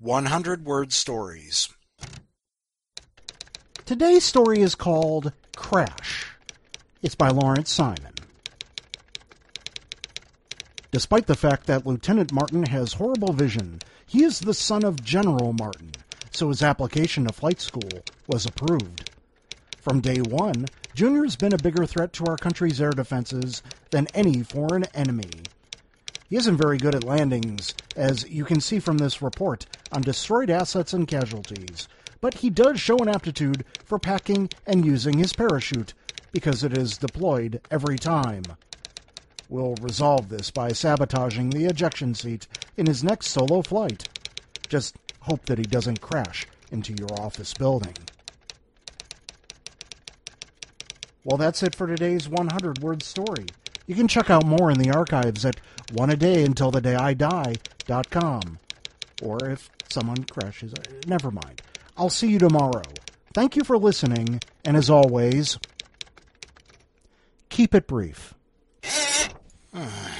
100-word stories. Today's story is called Crash. It's by Lawrence Simon. Despite the fact that Lieutenant Martin has horrible vision, he is the son of General Martin, so his application to flight school was approved. From day one, Junior's been a bigger threat to our country's air defenses than any foreign enemy. He isn't very good at landings, as you can see from this report on destroyed assets and casualties, but he does show an aptitude for packing and using his parachute, because it is deployed every time. We'll resolve this by sabotaging the ejection seat in his next solo flight. Just hope that he doesn't crash into your office building. Well, that's it for today's 100-word story. You can check out more in the archives at oneadayuntilthedayidie.com. Or if someone crashes, never mind. I'll see you tomorrow. Thank you for listening, and as always, keep it brief.